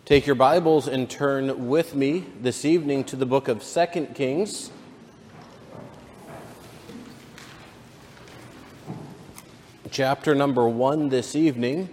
Take your Bibles and turn with me this evening to the book of 2 Kings. Chapter number 1 this evening.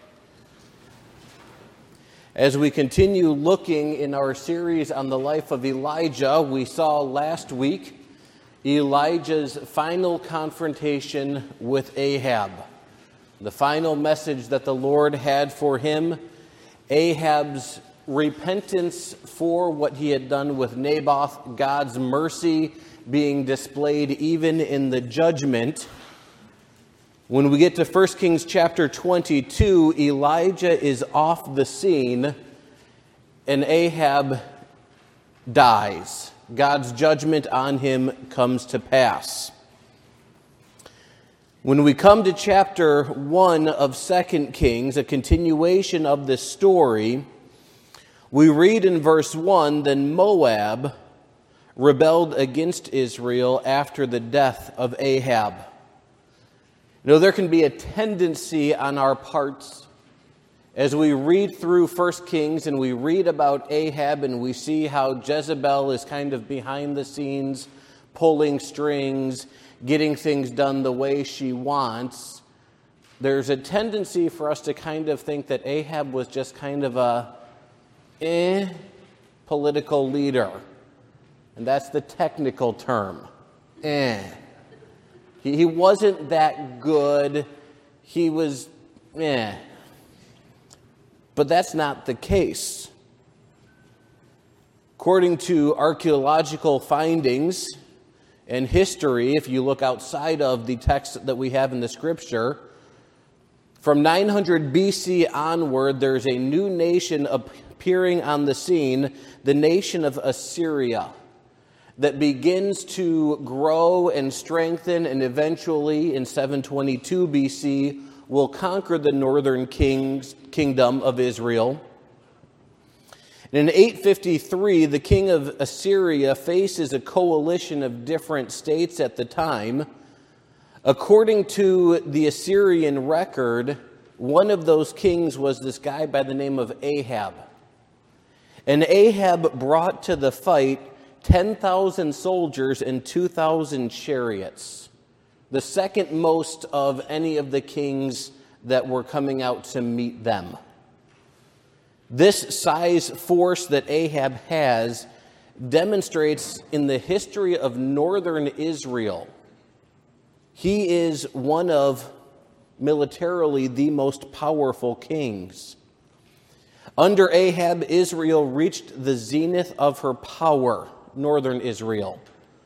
As we continue looking in our series on the life of Elijah, we saw last week Elijah's final confrontation with Ahab. The final message that the Lord had for him, Ahab's repentance for what he had done with Naboth, God's mercy being displayed even in the judgment. When we get to 1 Kings chapter 22, Elijah is off the scene and Ahab dies. God's judgment on him comes to pass. When we come to chapter 1 of 2 Kings, a continuation of this story, we read in verse 1, "Then Moab rebelled against Israel after the death of Ahab." You know, there can be a tendency on our parts as we read through 1 Kings and we read about Ahab and we see how Jezebel is kind of behind the scenes, pulling strings, getting things done the way she wants. There's a tendency for us to kind of think that Ahab was just kind of a political leader. And that's the technical term. He wasn't that good. He was But that's not the case. According to archaeological findings and history, if you look outside of the text that we have in the scripture, from 900 BC onward, there's a new nation appearing on the scene, the nation of Assyria, that begins to grow and strengthen, and eventually in 722 BC will conquer the northern kingdom of Israel. In 853, the king of Assyria faces a coalition of different states at the time. According to the Assyrian record, one of those kings was this guy by the name of Ahab. And Ahab brought to the fight 10,000 soldiers and 2,000 chariots, the second most of any of the kings that were coming out to meet them. This size force that Ahab has demonstrates in the history of northern Israel, he is one of militarily the most powerful kings. Under Ahab, Israel reached the zenith of her power, northern Israel,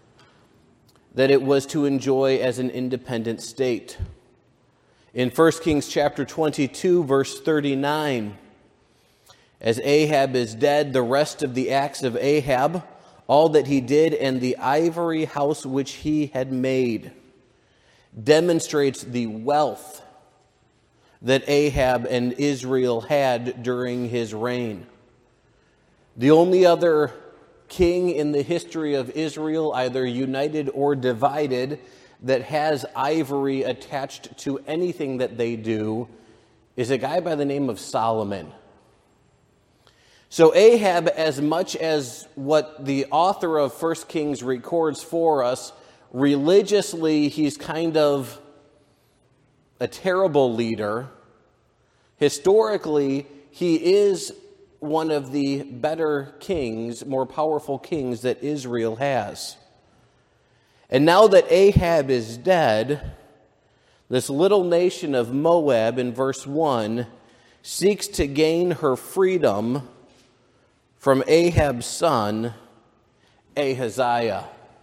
that it was to enjoy as an independent state. In 1 Kings chapter 22, verse 39, "As Ahab is dead, the rest of the acts of Ahab, all that he did, and the ivory house which he had made," demonstrates the wealth that Ahab and Israel had during his reign. The only other king in the history of Israel, either united or divided, that has ivory attached to anything that they do is a guy by the name of Solomon. So Ahab, as much as what the author of 1 Kings records for us, religiously he's kind of a terrible leader. Historically, he is one of the better kings, more powerful kings that Israel has. And now that Ahab is dead, this little nation of Moab, in verse 1, seeks to gain her freedom from Ahab's son, Ahaziah.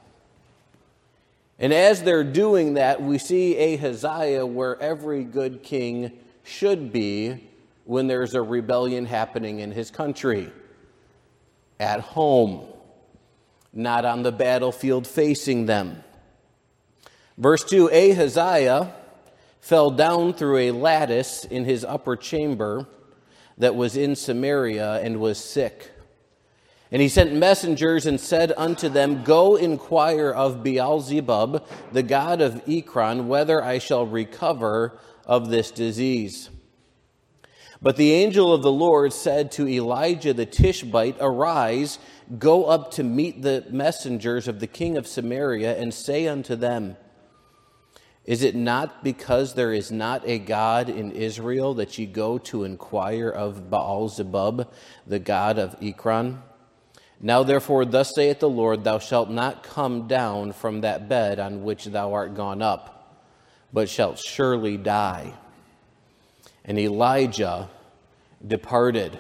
And as they're doing that, we see Ahaziah where every good king should be when there's a rebellion happening in his country. At home, not on the battlefield facing them. Verse 2, "Ahaziah fell down through a lattice in his upper chamber that was in Samaria and was sick. And he sent messengers and said unto them, Go inquire of Beelzebub, the god of Ekron, whether I shall recover of this disease. But the angel of the Lord said to Elijah the Tishbite, Arise, go up to meet the messengers of the king of Samaria, and say unto them, Is it not because there is not a God in Israel that ye go to inquire of Baal-zebub, the god of Ekron? Now therefore thus saith the Lord, Thou shalt not come down from that bed on which thou art gone up, but shalt surely die. And Elijah departed.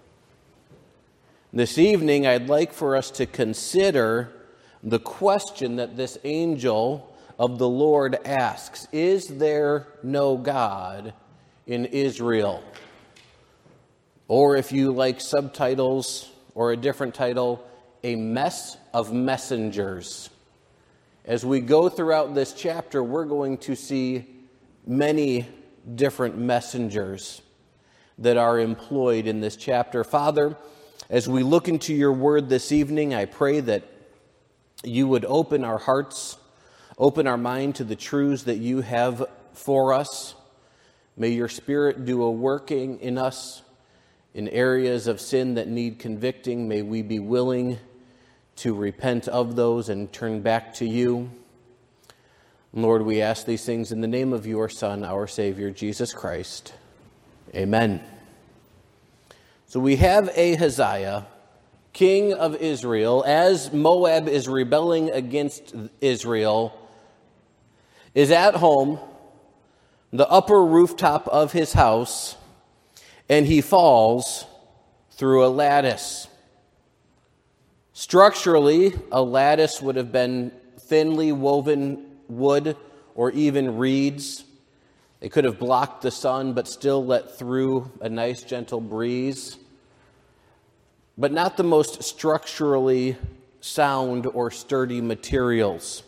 This evening, I'd like for us to consider the question that this angel of the Lord asks. Is there no God in Israel? Or if you like subtitles or a different title, a mess of messengers. As we go throughout this chapter, we're going to see many different messengers that are employed in this chapter. Father, as we look into your word this evening, I pray that you would open our hearts, open our mind to the truths that you have for us. May your Spirit do a working in us in areas of sin that need convicting. May we be willing to repent of those and turn back to you. Lord, we ask these things in the name of your Son, our Savior, Jesus Christ. Amen. So we have Ahaziah, king of Israel, as Moab is rebelling against Israel, is at home, the upper rooftop of his house, and he falls through a lattice. Structurally, a lattice would have been thinly woven wood or even reeds. They could have blocked the sun but still let through a nice gentle breeze. But not the most structurally sound or sturdy materials.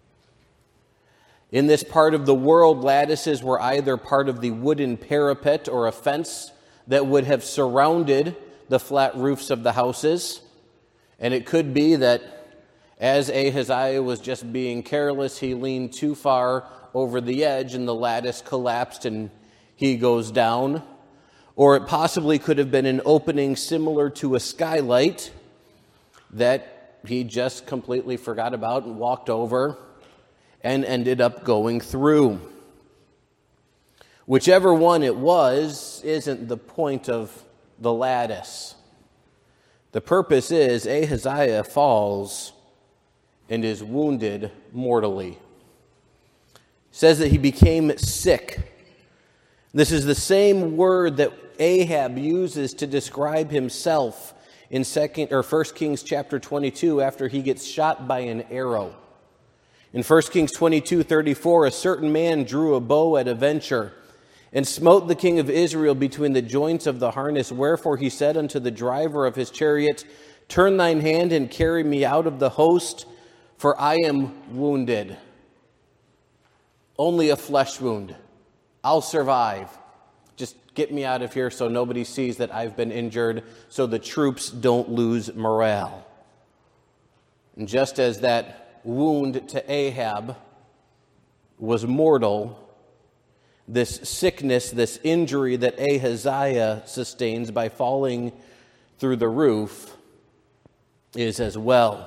In this part of the world, lattices were either part of the wooden parapet or a fence that would have surrounded the flat roofs of the houses. And it could be that as Ahaziah was just being careless, he leaned too far over the edge and the lattice collapsed and he goes down. Or it possibly could have been an opening similar to a skylight that he just completely forgot about and walked over and ended up going through. Whichever one it was isn't the point of the lattice. The purpose is Ahaziah falls and is wounded mortally. It says that he became sick. This is the same word that Ahab uses to describe himself in 1 Kings chapter 22 after he gets shot by an arrow. In 1 Kings 22:34, a certain man drew a bow at a venture and smote the king of Israel between the joints of the harness. Wherefore he said unto the driver of his chariot, Turn thine hand and carry me out of the host, for I am wounded. Only a flesh wound. I'll survive. Just get me out of here so nobody sees that I've been injured, so the troops don't lose morale. And just as that wound to Ahab was mortal, this sickness, this injury that Ahaziah sustains by falling through the roof is as well.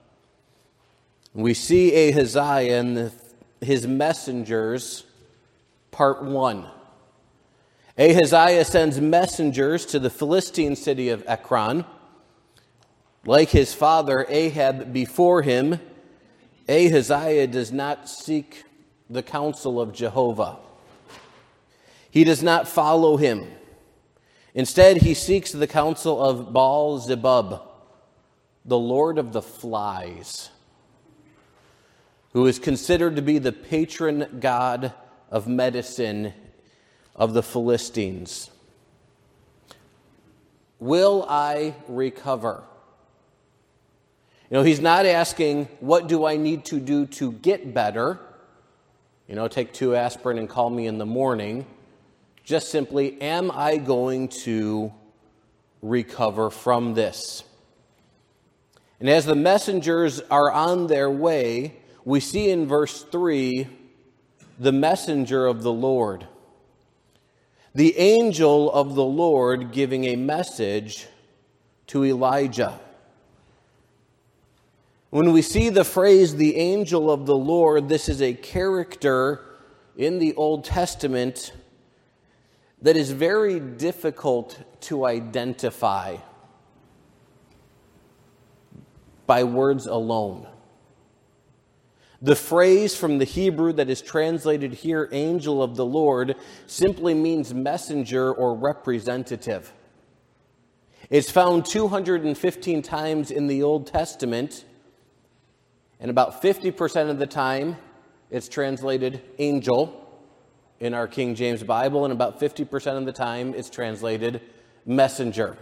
We see Ahaziah and his messengers, part 1. Ahaziah sends messengers to the Philistine city of Ekron. Like his father Ahab before him, Ahaziah does not seek the counsel of Jehovah. He does not follow him. Instead, he seeks the counsel of Baal-zebub, the lord of the flies, who is considered to be the patron god of medicine of the Philistines. Will I recover? He's not asking, what do I need to do to get better? Take 2 aspirin and call me in the morning. Just simply, am I going to recover from this? And as the messengers are on their way, we see in verse 3 the messenger of the Lord. The angel of the Lord giving a message to Elijah. When we see the phrase, the angel of the Lord, this is a character in the Old Testament that is very difficult to identify by words alone. The phrase from the Hebrew that is translated here, angel of the Lord, simply means messenger or representative. It's found 215 times in the Old Testament, and about 50% of the time it's translated angel in our King James Bible, and about 50% of the time it's translated messenger.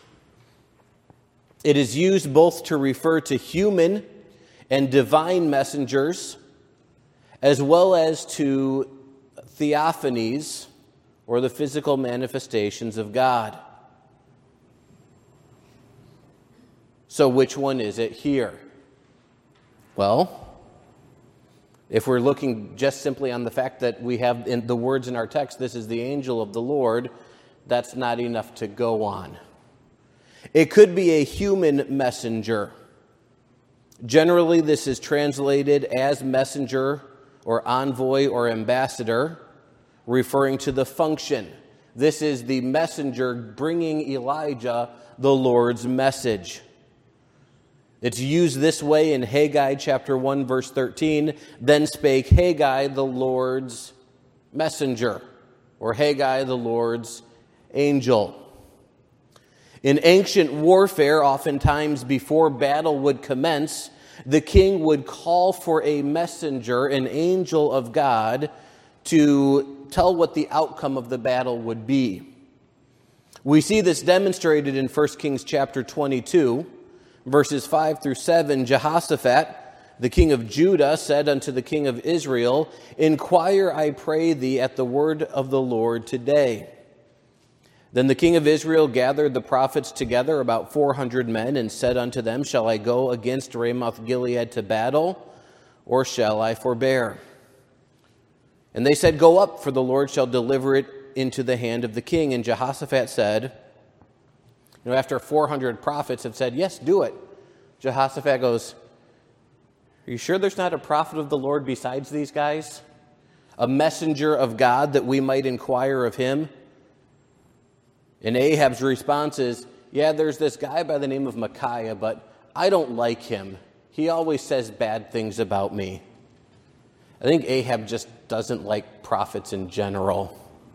It is used both to refer to human and divine messengers, as well as to theophanies, or the physical manifestations of God. So which one is it here? Well, if we're looking just simply on the fact that we have in the words in our text, this is the angel of the Lord, that's not enough to go on. It could be a human messenger. Generally, this is translated as messenger or envoy or ambassador, referring to the function. This is the messenger bringing Elijah the Lord's message. It's used this way in Haggai chapter 1, verse 13. Then spake Haggai, the Lord's messenger, or Haggai, the Lord's angel. In ancient warfare, oftentimes before battle would commence, the king would call for a messenger, an angel of God, to tell what the outcome of the battle would be. We see this demonstrated in 1 Kings chapter 22, verses 5 through 7. Jehoshaphat, the king of Judah, said unto the king of Israel, Inquire, I pray thee, at the word of the Lord today. Then the king of Israel gathered the prophets together, about 400 men, and said unto them, Shall I go against Ramoth-Gilead to battle, or shall I forbear? And they said, Go up, for the Lord shall deliver it into the hand of the king. And Jehoshaphat said, after 400 prophets have said, Yes, do it, Jehoshaphat goes, Are you sure there's not a prophet of the Lord besides these guys? A messenger of God that we might inquire of him? And Ahab's response is, Yeah, there's this guy by the name of Micaiah, but I don't like him. He always says bad things about me. I think Ahab just doesn't like prophets in general.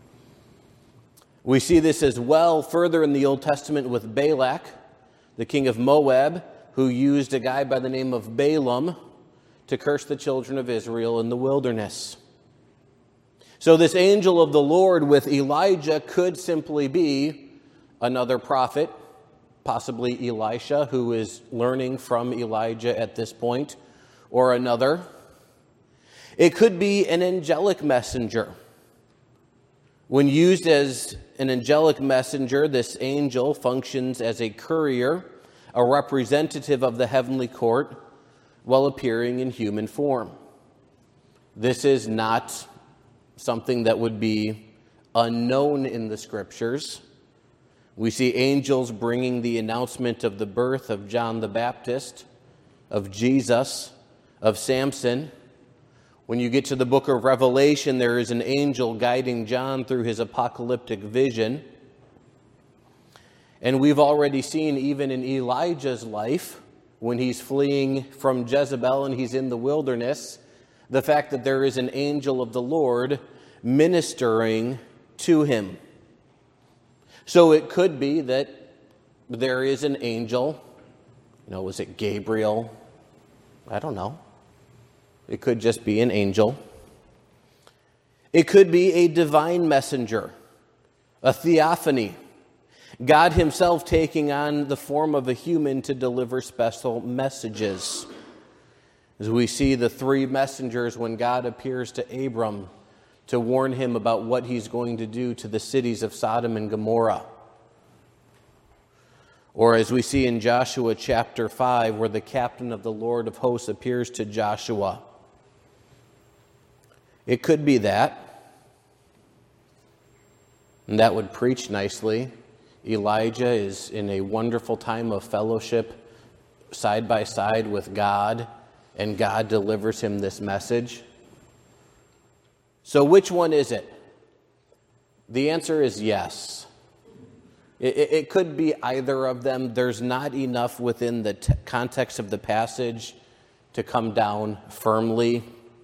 We see this as well further in the Old Testament with Balak, the king of Moab, who used a guy by the name of Balaam to curse the children of Israel in the wilderness. So this angel of the Lord with Elijah could simply be another prophet, possibly Elisha, who is learning from Elijah at this point, or another. It could be an angelic messenger. When used as an angelic messenger, this angel functions as a courier, a representative of the heavenly court, while appearing in human form. This is not something that would be unknown in the Scriptures. We see angels bringing the announcement of the birth of John the Baptist, of Jesus, of Samson. When you get to the book of Revelation, there is an angel guiding John through his apocalyptic vision. And we've already seen, even in Elijah's life, when he's fleeing from Jezebel and he's in the wilderness, the fact that there is an angel of the Lord ministering to him. So it could be that there is an angel. Was it Gabriel? I don't know. It could just be an angel. It could be a divine messenger, a theophany. God himself taking on the form of a human to deliver special messages. As we see the three messengers when God appears to Abram to warn him about what he's going to do to the cities of Sodom and Gomorrah. Or as we see in Joshua chapter 5, where the captain of the Lord of hosts appears to Joshua. It could be that. And that would preach nicely. Elijah is in a wonderful time of fellowship side by side with God, and God delivers him this message. So which one is it? The answer is yes. It could be either of them. There's not enough within the context of the passage to come down firmly.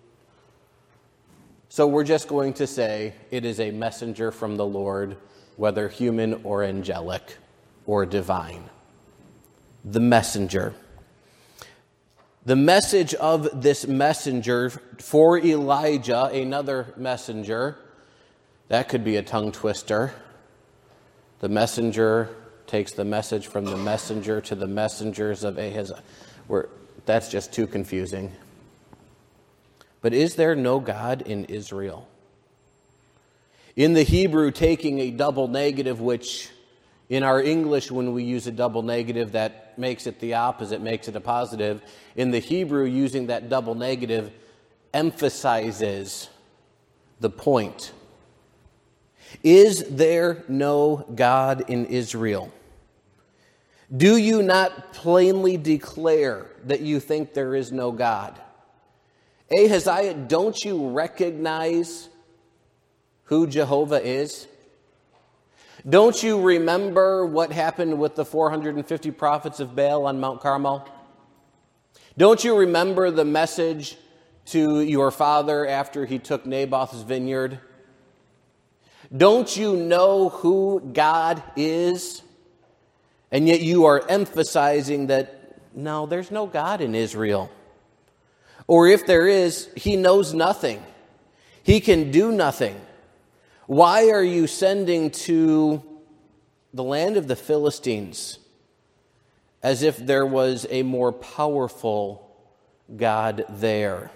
So we're just going to say it is a messenger from the Lord, whether human or angelic or divine. The messenger. The message of this messenger for Elijah, another messenger, that could be a tongue twister. The messenger takes the message from the messenger to the messengers of Ahaziah. That's just too confusing. But is there no God in Israel? In the Hebrew, taking a double negative, which in our English, when we use a double negative, that makes it the opposite, makes it a positive. In the Hebrew, using that double negative emphasizes the point. Is there no God in Israel? Do you not plainly declare that you think there is no God? Ahaziah, don't you recognize who Jehovah is? Don't you remember what happened with the 450 prophets of Baal on Mount Carmel? Don't you remember the message to your father after he took Naboth's vineyard? Don't you know who God is? And yet you are emphasizing that, no, there's no God in Israel. Or if there is, he knows nothing. He can do nothing. Why are you sending to the land of the Philistines as if there was a more powerful God there?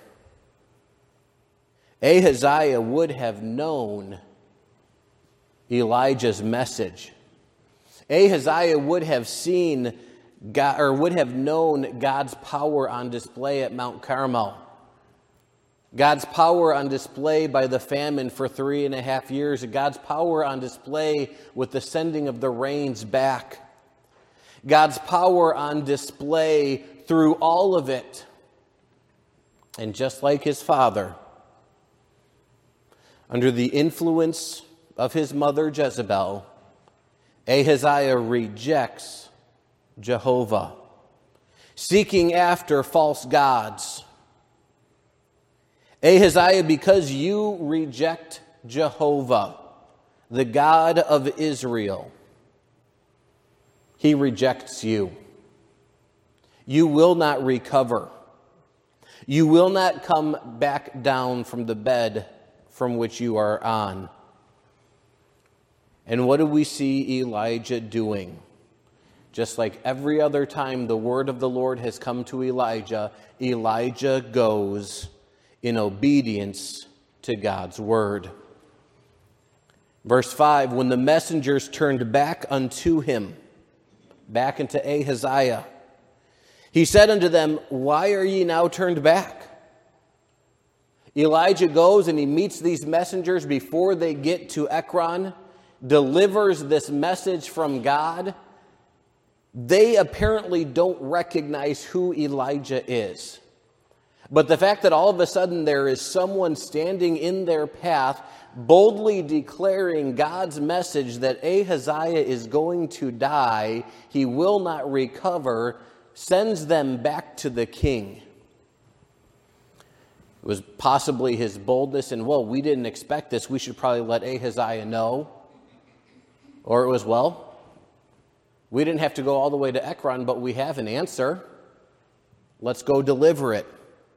Ahaziah would have known Elijah's message. Ahaziah would have seen God, or would have known God's power on display at Mount Carmel. God's power on display by the famine for 3.5 years. God's power on display with the sending of the rains back. God's power on display through all of it. And just like his father, under the influence of his mother Jezebel, Ahaziah rejects Jehovah, seeking after false gods. Ahaziah, because you reject Jehovah, the God of Israel, he rejects you. You will not recover. You will not come back down from the bed from which you are on. And what do we see Elijah doing? Just like every other time the word of the Lord has come to Elijah, Elijah goes in obedience to God's word. Verse 5, when the messengers turned back unto him, back into Ahaziah, he said unto them, why are ye now turned back? Elijah goes and he meets these messengers before they get to Ekron, delivers this message from God. They apparently don't recognize who Elijah is. But the fact that all of a sudden there is someone standing in their path, boldly declaring God's message that Ahaziah is going to die, he will not recover, sends them back to the king. It was possibly his boldness and, well, we didn't expect this, we should probably let Ahaziah know. Or it was, well, we didn't have to go all the way to Ekron, but we have an answer. Let's go deliver it.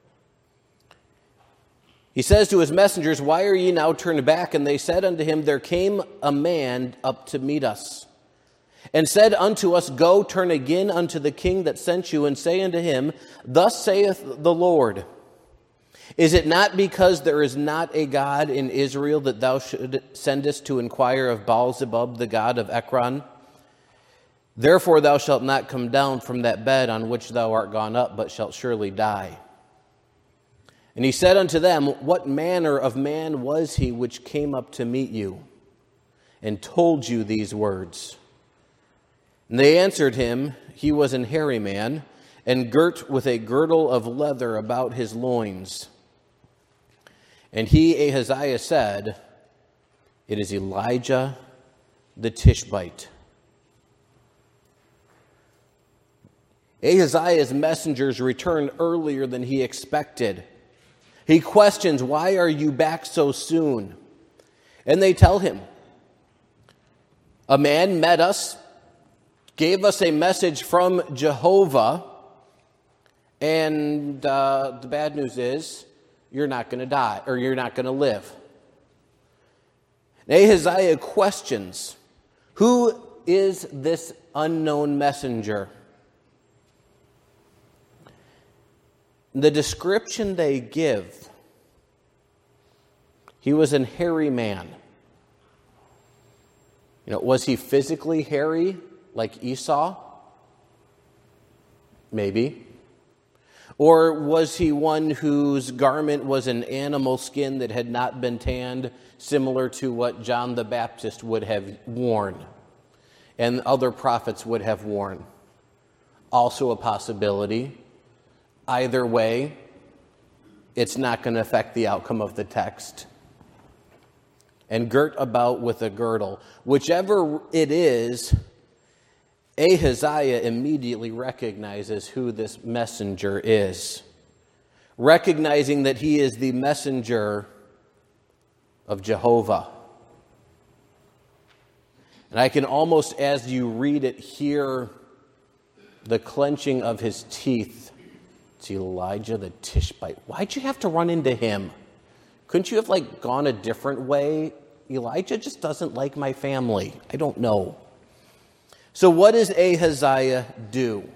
He says to his messengers, why are ye now turned back? And they said unto him, there came a man up to meet us, and said unto us, go turn again unto the king that sent you, and say unto him, thus saith the Lord, is it not because there is not a God in Israel that thou should sendest to inquire of Baal-zebub, the god of Ekron? Therefore thou shalt not come down from that bed on which thou art gone up, but shalt surely die. And he said unto them, what manner of man was he which came up to meet you? and told you these words? And they answered him, He was an hairy man, and girt with a girdle of leather about his loins. And he, Ahaziah, said, It is Elijah the Tishbite. Ahaziah's messengers returned earlier than he expected. He questions, Why are you back so soon? And they tell him, A man met us, gave us a message from Jehovah, and the bad news is, you're not going to die, or you're not going to live. And Ahaziah questions, Who is this unknown messenger? The description they give, he was a hairy man. Was he physically hairy like Esau? Maybe. Or was he one whose garment was an animal skin that had not been tanned, similar to what John the Baptist would have worn and other prophets would have worn? Also a possibility. Either way, it's not going to affect the outcome of the text. And girt about with a girdle. Whichever it is, Ahaziah immediately recognizes who this messenger is, recognizing that he is the messenger of Jehovah. And I can almost, as you read it, hear the clenching of his teeth. It's Elijah the Tishbite. Why'd you have to run into him? Couldn't you have gone a different way? Elijah just doesn't like my family. I don't know. So what does Ahaziah do?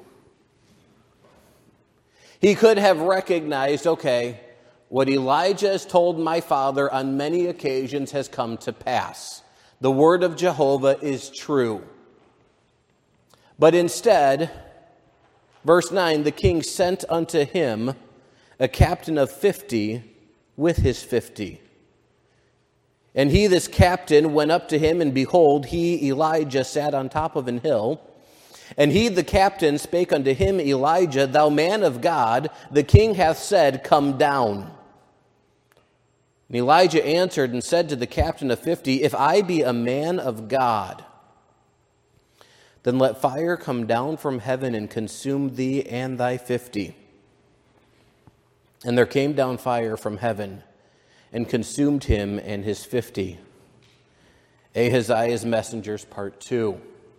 He could have recognized, what Elijah has told my father on many occasions has come to pass. The word of Jehovah is true. But instead, verse 9, the king sent unto him a captain of 50 with his 50. And he, this captain, went up to him, and behold, he, Elijah, sat on top of an hill. And he, the captain, spake unto him, Elijah, thou man of God, the king hath said, Come down. And Elijah answered and said to the captain of 50, If I be a man of God, then let fire come down from heaven and consume thee and thy 50. And there came down fire from heaven and consumed him and his 50. Ahaziah's messengers, part 2.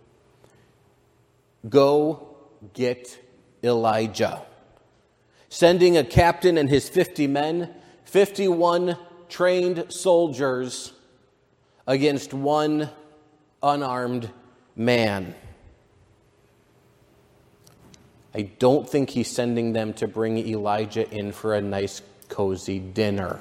Go get Elijah. Sending a captain and his 50 men, 51 trained soldiers against one unarmed man. I don't think he's sending them to bring Elijah in for a nice, cozy dinner.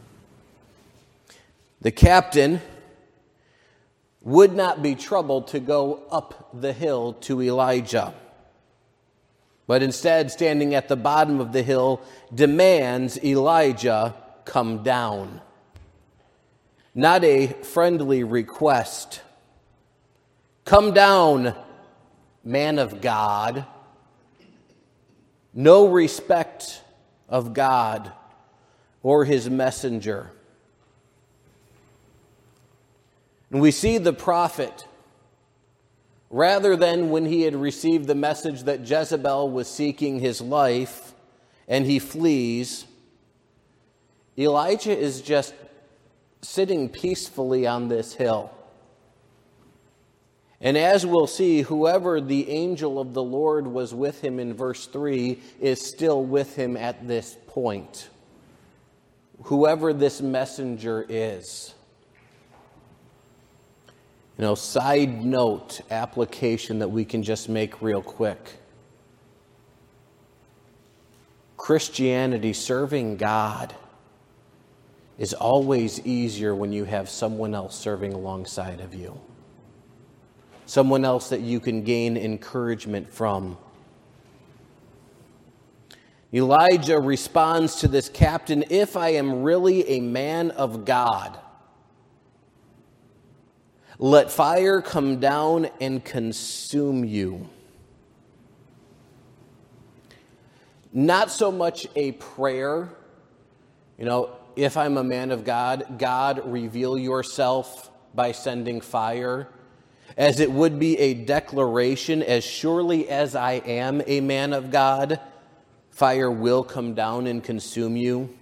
The captain would not be troubled to go up the hill to Elijah, but instead, standing at the bottom of the hill, demands Elijah come down. Not a friendly request. Come down, man of God. No respect of God or his messenger. And we see the prophet, rather than when he had received the message that Jezebel was seeking his life and he flees, Elijah is just sitting peacefully on this hill. And as we'll see, whoever the angel of the Lord was with him in verse 3 is still with him at this point. Whoever this messenger is. Side note application that we can just make real quick. Christianity, serving God, is always easier when you have someone else serving alongside of you. Someone else that you can gain encouragement from. Elijah responds to this captain, if I am really a man of God, Let fire come down and consume you. Not so much a prayer, if I'm a man of God, God, reveal yourself by sending fire, as it would be a declaration, as surely as I am a man of God, fire will come down and consume you.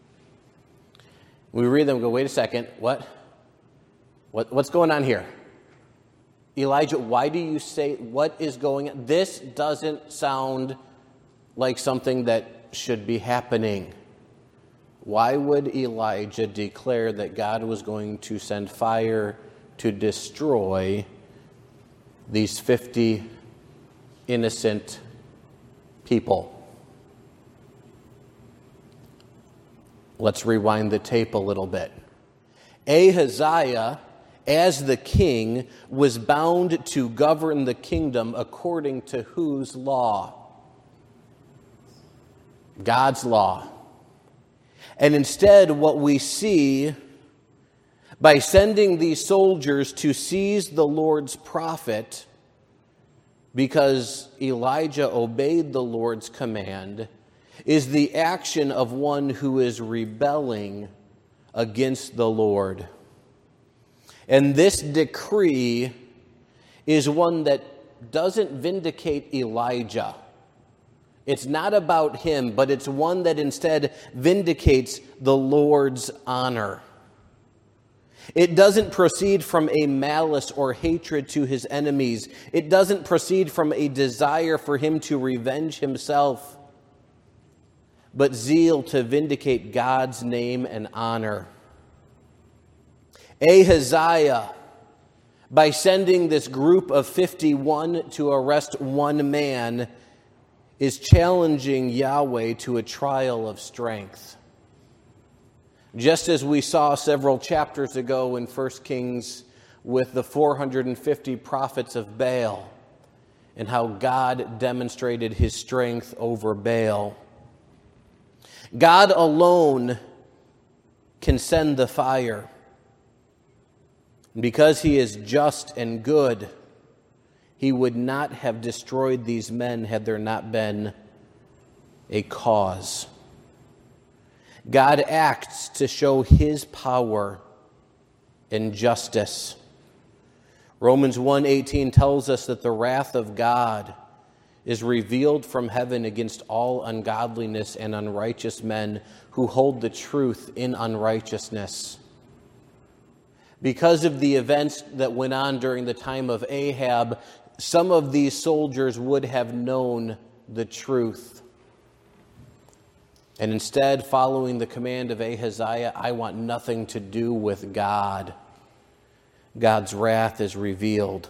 We read them and go, wait a second, what's going on here? Elijah, why do you say, what is going on? This doesn't sound like something that should be happening. Why would Elijah declare that God was going to send fire to destroy these 50 innocent people? Let's rewind the tape a little bit. Ahaziah, as the king, was bound to govern the kingdom according to whose law? God's law. And instead, what we see, by sending these soldiers to seize the Lord's prophet, because Elijah obeyed the Lord's command, is the action of one who is rebelling against the Lord. And this decree is one that doesn't vindicate Elijah. It's not about him, but it's one that instead vindicates the Lord's honor. It doesn't proceed from a malice or hatred to his enemies. It doesn't proceed from a desire for him to revenge himself, but zeal to vindicate God's name and honor. Ahaziah, by sending this group of 51 to arrest one man, is challenging Yahweh to a trial of strength. Just as we saw several chapters ago in 1 Kings with the 450 prophets of Baal and how God demonstrated his strength over Baal. God alone can send the fire. Because he is just and good, he would not have destroyed these men had there not been a cause. God acts to show his power and justice. Romans 1:18 tells us that the wrath of God is revealed from heaven against all ungodliness and unrighteous men who hold the truth in unrighteousness. Because of the events that went on during the time of Ahab, some of these soldiers would have known the truth. And instead, following the command of Ahaziah, I want nothing to do with God. God's wrath is revealed.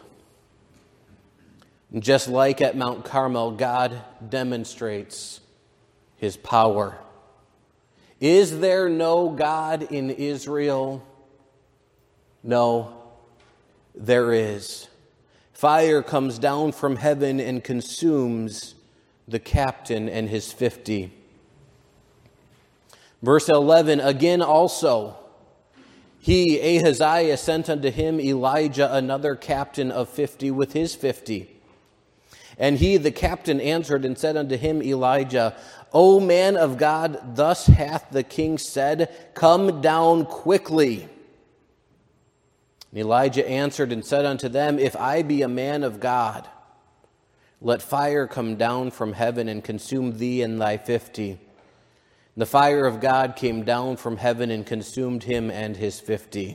And just like at Mount Carmel, God demonstrates his power. Is there no God in Israel? No, there is. Fire comes down from heaven and consumes the captain and his 50. Verse 11, again also, he, Ahaziah, sent unto him Elijah, another captain of 50, with his 50. And he, the captain, answered and said unto him, Elijah, O man of God, thus hath the king said, come down quickly. And Elijah answered and said unto them, if I be a man of God, let fire come down from heaven and consume thee and thy 50. And the fire of God came down from heaven and consumed him and his 50.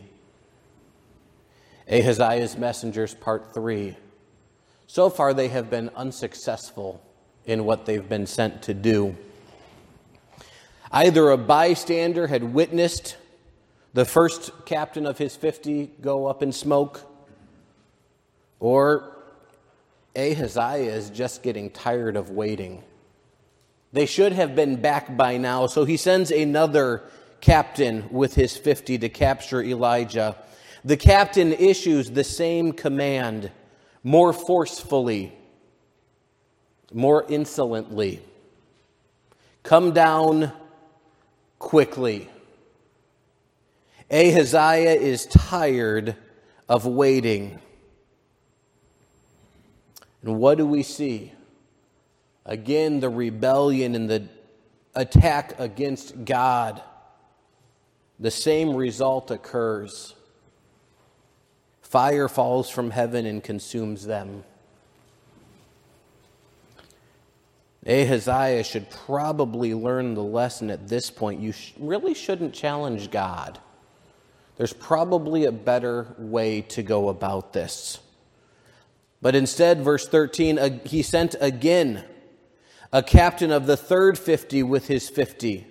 Ahaziah's messengers, part 3. So far they have been unsuccessful in what they've been sent to do. Either a bystander had witnessed the first captain of his 50 go up in smoke, or Ahaziah is just getting tired of waiting. They should have been back by now, so he sends another captain with his 50 to capture Elijah. The captain issues the same command, more forcefully, more insolently. Come down quickly. Ahaziah is tired of waiting. And what do we see? Again, the rebellion and the attack against God. The same result occurs. Fire falls from heaven and consumes them. Ahaziah should probably learn the lesson at this point. You really shouldn't challenge God. There's probably a better way to go about this. But instead, verse 13, he sent again a captain of the third 50 with his 50.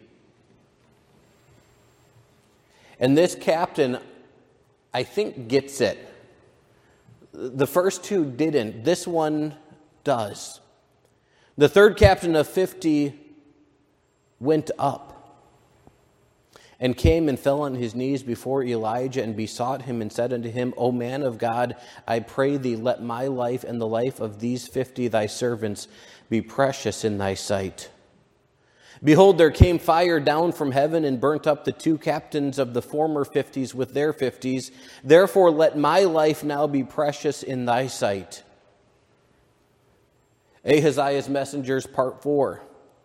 And this captain, I think, gets it. The first two didn't. This one does. The third captain of 50 went up and came and fell on his knees before Elijah and besought him and said unto him, O man of God, I pray thee, let my life and the life of these 50 thy servants be precious in thy sight. Behold, there came fire down from heaven and burnt up the two captains of the former 50s with their 50s. Therefore let my life now be precious in thy sight. Ahaziah's messengers, part 4.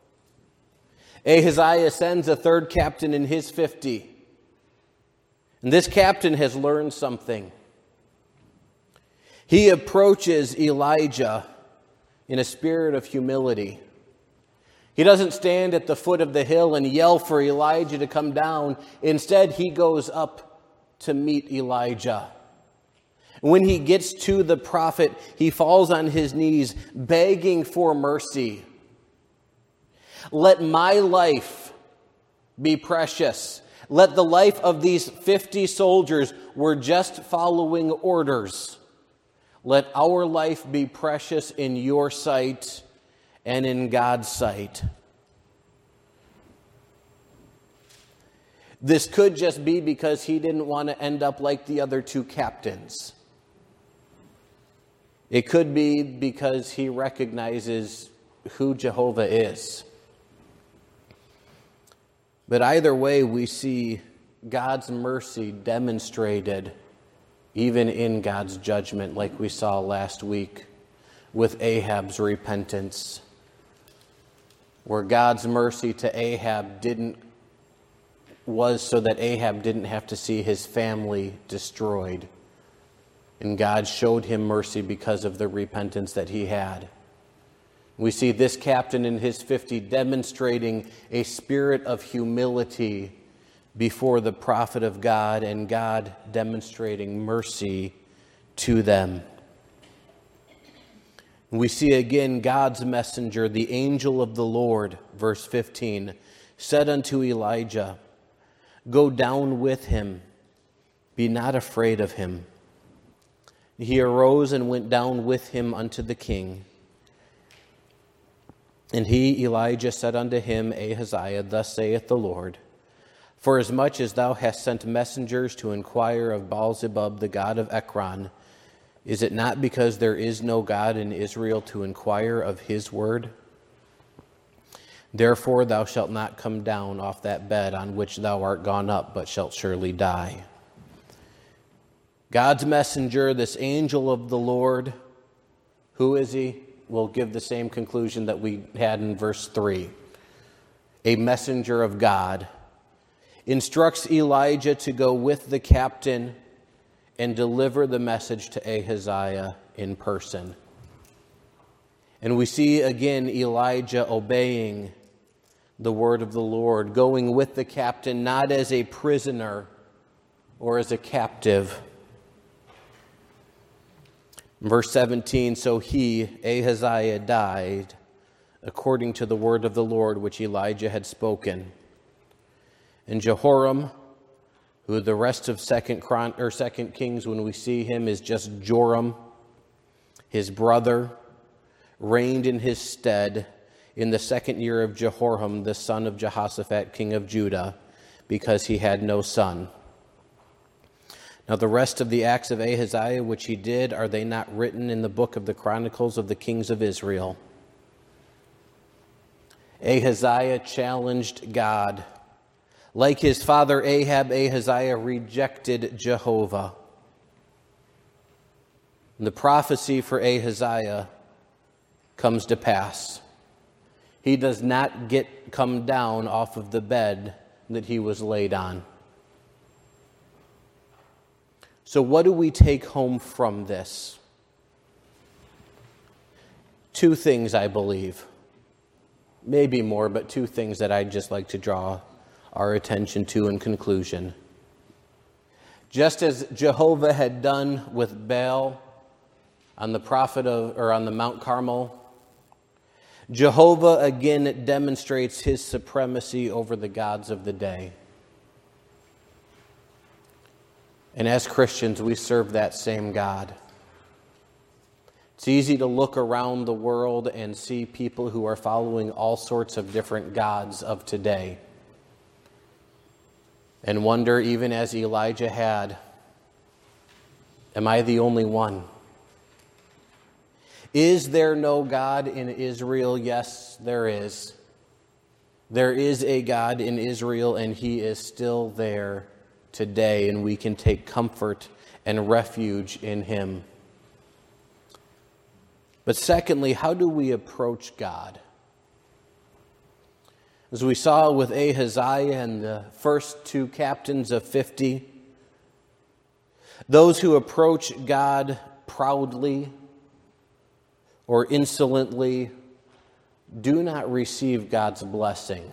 Ahaziah sends a third captain in his 50. And this captain has learned something. He approaches Elijah in a spirit of humility. He doesn't stand at the foot of the hill and yell for Elijah to come down. Instead, he goes up to meet Elijah. When he gets to the prophet, he falls on his knees, begging for mercy. Let my life be precious. Let the life of these 50 soldiers were just following orders. Let our life be precious in your sight and in God's sight. This could just be because he didn't want to end up like the other two captains. It could be because he recognizes who Jehovah is. But either way, we see God's mercy demonstrated even in God's judgment, like we saw last week with Ahab's repentance, where God's mercy to Ahab was so that Ahab didn't have to see his family destroyed. And God showed him mercy because of the repentance that he had. We see this captain in his 50 demonstrating a spirit of humility before the prophet of God, and God demonstrating mercy to them. We see again God's messenger, the angel of the Lord, verse 15, said unto Elijah, Go down with him, be not afraid of him. He arose and went down with him unto the king. And he, Elijah, said unto him, Ahaziah, thus saith the Lord, Forasmuch as thou hast sent messengers to inquire of Baal-zebub, the god of Ekron, is it not because there is no God in Israel to inquire of his word? Therefore thou shalt not come down off that bed on which thou art gone up, but shalt surely die. God's messenger, this angel of the Lord, who is he? We'll give the same conclusion that we had in verse 3. A messenger of God instructs Elijah to go with the captain and deliver the message to Ahaziah in person. And we see again Elijah obeying the word of the Lord, going with the captain not as a prisoner or as a captive. Verse 17, so he, Ahaziah, died according to the word of the Lord which Elijah had spoken. And Jehoram, who the rest of Second Kings, when we see him, is just Joram, his brother, reigned in his stead in the 2nd year of Jehoram, the son of Jehoshaphat, king of Judah, because he had no son. Now the rest of the acts of Ahaziah which he did, are they not written in the book of the Chronicles of the kings of Israel? Ahaziah challenged God. Like his father Ahab, Ahaziah rejected Jehovah. And the prophecy for Ahaziah comes to pass. He does not come down off of the bed that he was laid on. So what do we take home from this? Two things, I believe. Maybe more, but two things that I'd just like to draw our attention to in conclusion. Just as Jehovah had done with Baal on the Mount Carmel, Jehovah again demonstrates his supremacy over the gods of the day. And as Christians, we serve that same God. It's easy to look around the world and see people who are following all sorts of different gods of today and wonder, even as Elijah had, am I the only one? Is there no God in Israel? Yes, there is. There is a God in Israel, and he is still there today, and we can take comfort and refuge in him. But secondly, how do we approach God? As we saw with Ahaziah and the first two captains of 50, those who approach God proudly or insolently do not receive God's blessing.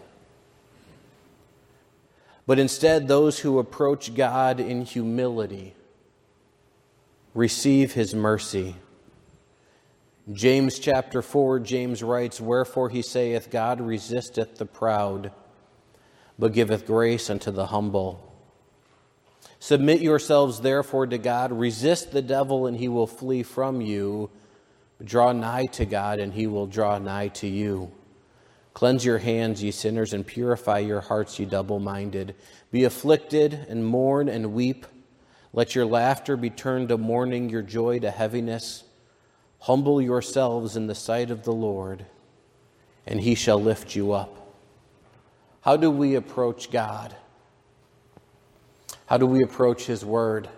But instead, those who approach God in humility receive his mercy. James chapter 4, James writes, "Wherefore he saith, God resisteth the proud, but giveth grace unto the humble. Submit yourselves therefore to God, resist the devil, and he will flee from you. Draw nigh to God, and he will draw nigh to you. Cleanse your hands, ye sinners, and purify your hearts, ye double-minded. Be afflicted, and mourn, and weep. Let your laughter be turned to mourning, your joy to heaviness. Humble yourselves in the sight of the Lord, and he shall lift you up." How do we approach God? How do we approach his word?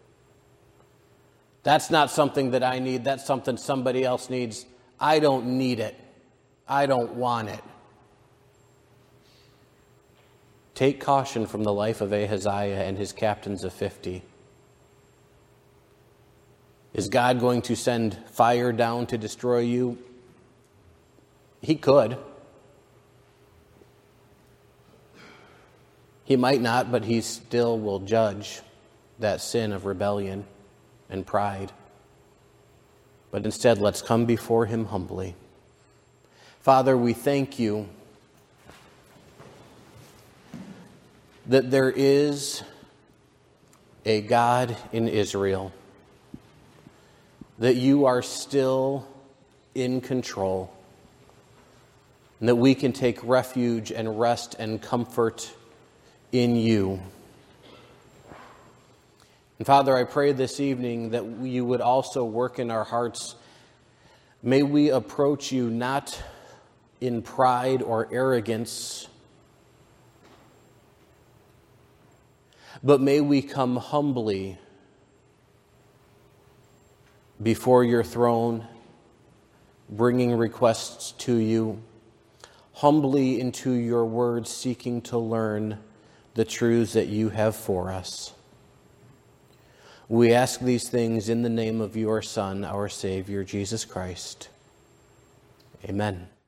That's not something that I need. That's something somebody else needs. I don't need it. I don't want it. Take caution from the life of Ahaziah and his captains of 50. Is God going to send fire down to destroy you? He could. He might not, but he still will judge that sin of rebellion and pride. But instead, let's come before him humbly. Father, we thank you that there is a God in Israel, that you are still in control, and that we can take refuge and rest and comfort in you. And Father, I pray this evening that you would also work in our hearts. May we approach you not in pride or arrogance, but may we come humbly before your throne, bringing requests to you, humbly into your word, seeking to learn the truths that you have for us. We ask these things in the name of your Son, our Savior, Jesus Christ. Amen.